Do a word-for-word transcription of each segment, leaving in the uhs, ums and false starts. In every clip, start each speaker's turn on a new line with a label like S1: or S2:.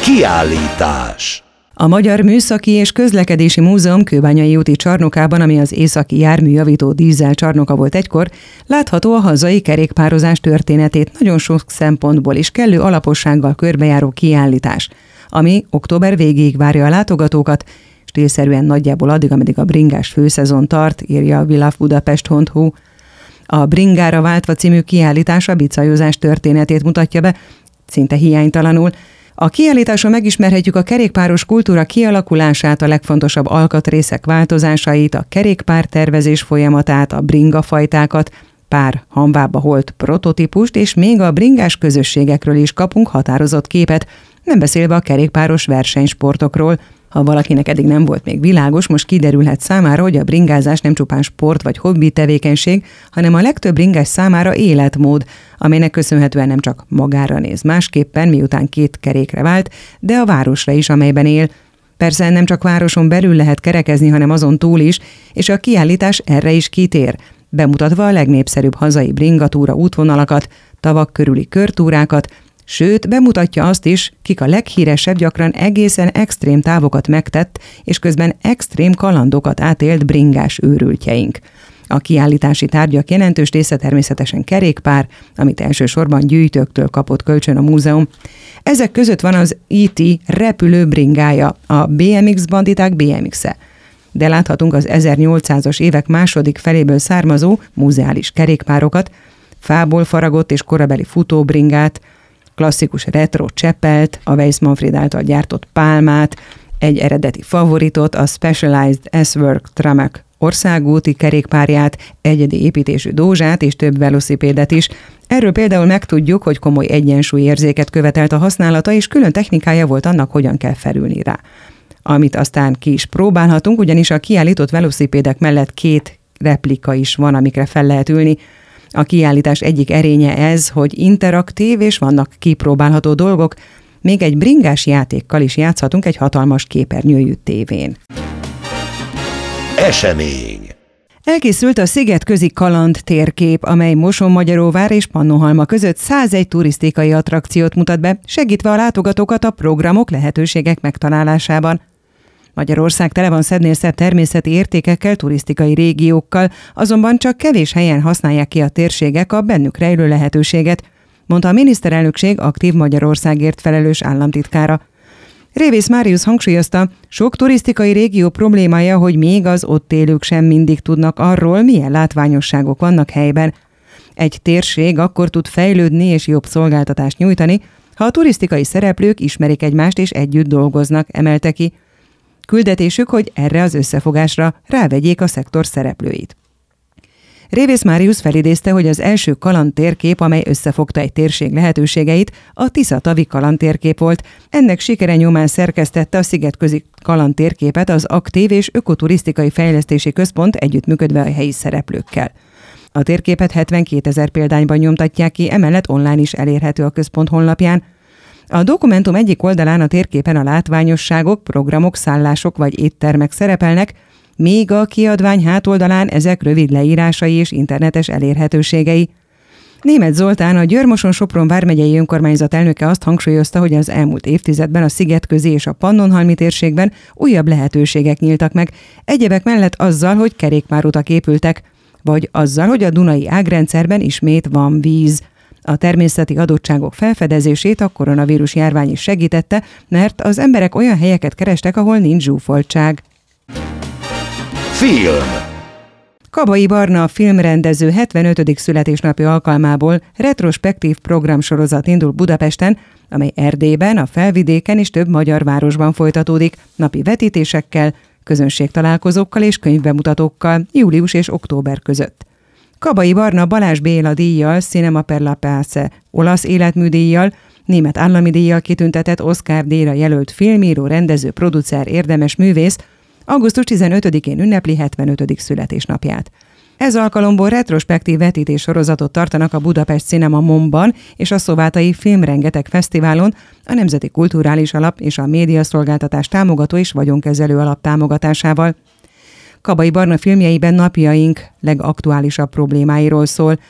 S1: Kiállítás.
S2: A Magyar Műszaki és Közlekedési Múzeum Kőbányai úti csarnokában, ami az északi járműjavító dízel csarnoka volt egykor, látható a hazai kerékpározás történetét nagyon sok szempontból is kellő alapossággal körbejáró kiállítás, ami október végéig várja a látogatókat, stílszerűen nagyjából addig, ameddig a bringás főszezon tart, írja a vilafbudapest pont hu. A Bringára váltva című kiállítás a bicajozás történetét mutatja be, szinte hiánytalanul. A kiállításon megismerhetjük a kerékpáros kultúra kialakulását, a legfontosabb alkatrészek változásait, a kerékpártervezés folyamatát, a bringafajtákat, pár hamvába holt prototípust, és még a bringás közösségekről is kapunk határozott képet, nem beszélve a kerékpáros versenysportokról. Ha valakinek eddig nem volt még világos, most kiderülhet számára, hogy a bringázás nem csupán sport vagy hobbi tevékenység, hanem a legtöbb bringás számára életmód, amelynek köszönhetően nem csak magára néz másképpen, miután két kerékre vált, de a városra is, amelyben él. Persze nem csak városon belül lehet kerekezni, hanem azon túl is, és a kiállítás erre is kitér, bemutatva a legnépszerűbb hazai bringatúra útvonalakat, tavak körüli körtúrákat, sőt, bemutatja azt is, kik a leghíresebb, gyakran egészen extrém távokat megtett, és közben extrém kalandokat átélt bringás őrültjeink. A kiállítási tárgyak jelentős része természetesen kerékpár, amit elsősorban gyűjtőktől kapott kölcsön a múzeum. Ezek között van az í té repülő bringája, a bé em iksz banditák bé em iksze. De láthatunk az ezernyolcszázas évek második feléből származó múzeális kerékpárokat, fából faragott és korabeli futóbringát, klasszikus retro cseppelt, a Weiss Manfred által gyártott pálmát, egy eredeti favoritot, a Specialized S-Work Tramac országúti kerékpárját, egyedi építésű dózsát és több velocipédet is. Erről például megtudjuk, hogy komoly egyensúlyérzéket követelt a használata, és külön technikája volt annak, hogyan kell felülni rá. Amit aztán ki is próbálhatunk, ugyanis a kiállított velocipédek mellett két replika is van, amikre fel lehet ülni. A kiállítás egyik erénye ez, hogy interaktív és vannak kipróbálható dolgok, még egy bringás játékkal is játszhatunk egy hatalmas képernyőjű tévén.
S1: Esemény.
S2: Elkészült a Szigetközi Kaland térkép, amely Mosonmagyaróvár és Pannonhalma között százegy turisztikai attrakciót mutat be, segítve a látogatókat a programok, lehetőségek megtalálásában. Magyarország tele van szednél szebb természeti értékekkel, turisztikai régiókkal, azonban csak kevés helyen használják ki a térségek a bennük rejlő lehetőséget, mondta a miniszterelnökség aktív Magyarországért felelős államtitkára. Révész Máriusz hangsúlyozta, sok turisztikai régió problémája, hogy még az ott élők sem mindig tudnak arról, milyen látványosságok vannak helyben. Egy térség akkor tud fejlődni és jobb szolgáltatást nyújtani, ha a turisztikai szereplők ismerik egymást és együtt dolgoznak, emelte ki. Küldetésük, hogy erre az összefogásra rávegyék a szektor szereplőit. Révész Máriusz felidézte, hogy az első kalandtérkép, amely összefogta egy térség lehetőségeit, a Tisza-tavi kalandtérkép volt. Ennek sikere nyomán szerkesztette a Szigetközi kalandtérképet az Aktív és Ökoturisztikai Fejlesztési Központ együttműködve a helyi szereplőkkel. A térképet hetvenkétezer példányban nyomtatják ki, emellett online is elérhető a központ honlapján. A dokumentum egyik oldalán a térképen a látványosságok, programok, szállások vagy éttermek szerepelnek, míg a kiadvány hátoldalán ezek rövid leírásai és internetes elérhetőségei. Németh Zoltán, a Győr-Moson-Sopron vármegyei önkormányzat elnöke azt hangsúlyozta, hogy az elmúlt évtizedben a Szigetközi és a Pannonhalmi térségben újabb lehetőségek nyíltak meg, egyebek mellett azzal, hogy kerékpárutak épültek, vagy azzal, hogy a Dunai ágrendszerben ismét van víz. A természeti adottságok felfedezését a koronavírus járvány is segítette, mert az emberek olyan helyeket kerestek, ahol nincs zsúfoltság.
S1: Film.
S2: Kabai Barna, a filmrendező hetvenötödik születésnapja alkalmából retrospektív programsorozat indul Budapesten, amely Erdélyben, a Felvidéken és több magyar városban folytatódik, napi vetítésekkel, közönségtalálkozókkal és könyvbemutatókkal július és október között. Kabai Barna Balázs Béla díjjal, Cinema per la Pace olasz életműdíjjal, német állami díjjal kitüntetett Oscar-díjra jelölt filmíró, rendező, producer, érdemes művész, augusztus tizenötödikén ünnepli hetvenötödik születésnapját. Ez alkalomból retrospektív vetítés sorozatot tartanak a Budapest Cinema Momban és a Szovátai Filmrengeteg Fesztiválon, a Nemzeti Kulturális Alap és a Médiaszolgáltatás Támogató és Vagyonkezelő Alap támogatásával. Kabai Barna filmjeiben napjaink legaktuálisabb problémáiról szól,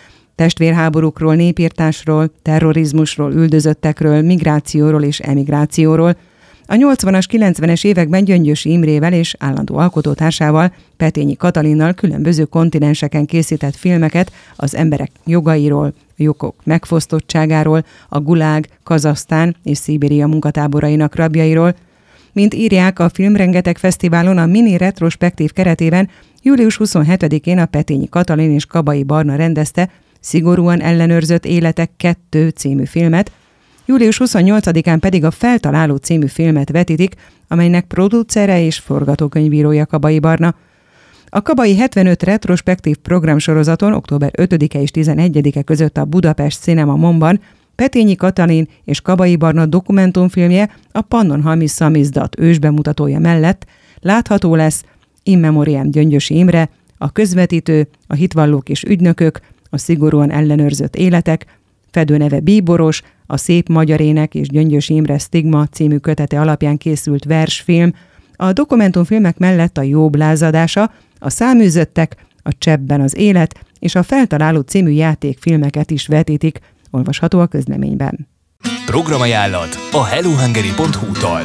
S2: testvérháborúkról, népírtásról, terrorizmusról, üldözöttekről, migrációról és emigrációról, A nyolcvanas, kilencvenes években Gyöngyösi Imrével és állandó alkotótársával, Petényi Katalinnal különböző kontinenseken készített filmeket az emberek jogairól, jogok megfosztottságáról, a Gulág, Kazahsztán és Szibéria munkatáborainak rabjairól. Mint írják, a Filmrengeteg Fesztiválon a mini retrospektív keretében július huszonhetedikén a Petényi Katalin és Kabai Barna rendezte Szigorúan ellenőrzött életek kettő című filmet, július huszonnyolcadikán pedig a Feltaláló című filmet vetítik, amelynek producere és forgatókönyvírója Kabai Barna. A Kabai hetvenöt retrospektív programsorozaton október ötödike és tizenegyedike között a Budapest Cinema Monban Petényi Katalin és Kabai Barna dokumentumfilmje a Pannonhalmi Szamizdat ősbemutatója mellett látható lesz In Memoriam Gyöngyösi Imre, a Közvetítő, a Hitvallók és ügynökök, a Szigorúan ellenőrzött életek, fedőneve Bíboros, a Szép magyar ének és Gyöngyösi Imre Stigma című kötete alapján készült versfilm, a dokumentumfilmek mellett a Jobb lázadása, a Száműzöttek, a Cseppben az élet és a Feltaláló című játékfilmeket is vetítik, olvasható a közleményben.
S1: Programajánlat a hellohungary pont hu-tól.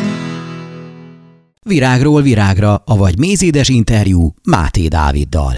S3: Virágról virágra, avagy mézédes interjú Máté Dáviddal.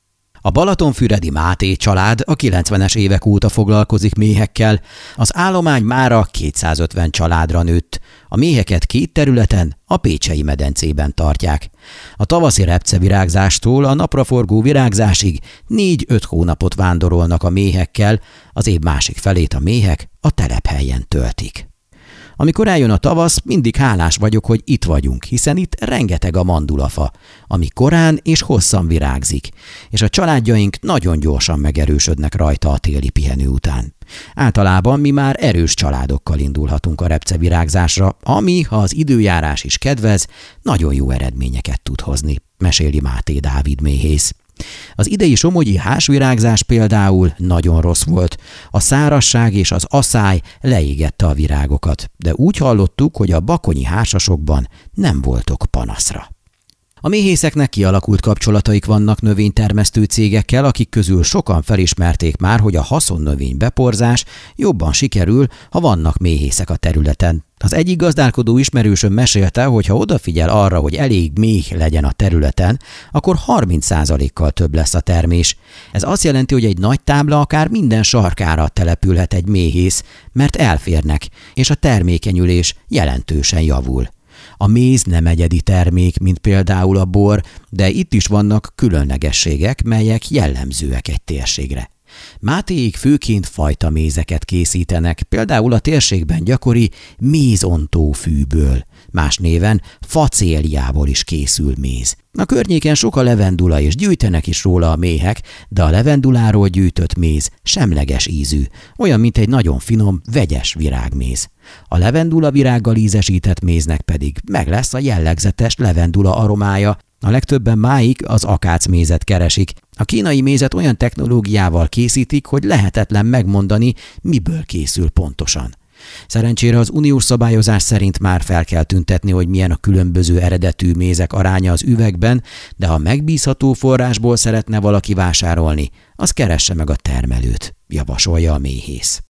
S3: A balatonfüredi Máté család a kilencvenes évek óta foglalkozik méhekkel, az állomány mára kétszázötven családra nőtt. A méheket két területen, a Pécsei medencében tartják. A tavaszi repcevirágzástól a napraforgó virágzásig négy-öt hónapot vándorolnak a méhekkel, az év másik felét a méhek a telephelyen töltik. Amikor eljön a tavasz, mindig hálás vagyok, hogy itt vagyunk, hiszen itt rengeteg a mandulafa, ami korán és hosszan virágzik, és a családjaink nagyon gyorsan megerősödnek rajta a téli pihenő után. Általában mi már erős családokkal indulhatunk a repcevirágzásra, ami, ha az időjárás is kedvez, nagyon jó eredményeket tud hozni, meséli Máté Dávid méhész. Az idei somogyi hásvirágzás például nagyon rossz volt. A szárazság és az aszály leégette a virágokat, de úgy hallottuk, hogy a bakonyi hásasokban nem voltok panaszra. A méhészeknek kialakult kapcsolataik vannak növénytermesztő cégekkel, akik közül sokan felismerték már, hogy a haszonnövény beporzás jobban sikerül, ha vannak méhészek a területen. Az egyik gazdálkodó ismerősöm mesélte, hogy ha odafigyel arra, hogy elég méh legyen a területen, akkor harminc százalékkal több lesz a termés. Ez azt jelenti, hogy egy nagy tábla akár minden sarkára települhet egy méhész, mert elférnek, és a termékenyülés jelentősen javul. A méz nem egyedi termék, mint például a bor, de itt is vannak különlegességek, melyek jellemzőek egy térségre. Mátéig főként fajta mézeket készítenek, például a térségben gyakori mézontó fűből, más néven facéliából is készül méz. A környéken sok a levendula, és gyűjtenek is róla a méhek, de a levenduláról gyűjtött méz semleges ízű, olyan, mint egy nagyon finom, vegyes virágméz. A levendula virággal ízesített méznek pedig meg lesz a jellegzetes levendula aromája. A legtöbben máig az akácmézet keresik. A kínai mézet olyan technológiával készítik, hogy lehetetlen megmondani, miből készül pontosan. Szerencsére az uniós szabályozás szerint már fel kell tüntetni, hogy milyen a különböző eredetű mézek aránya az üvegben, de ha megbízható forrásból szeretne valaki vásárolni, az keresse meg a termelőt, javasolja a méhész.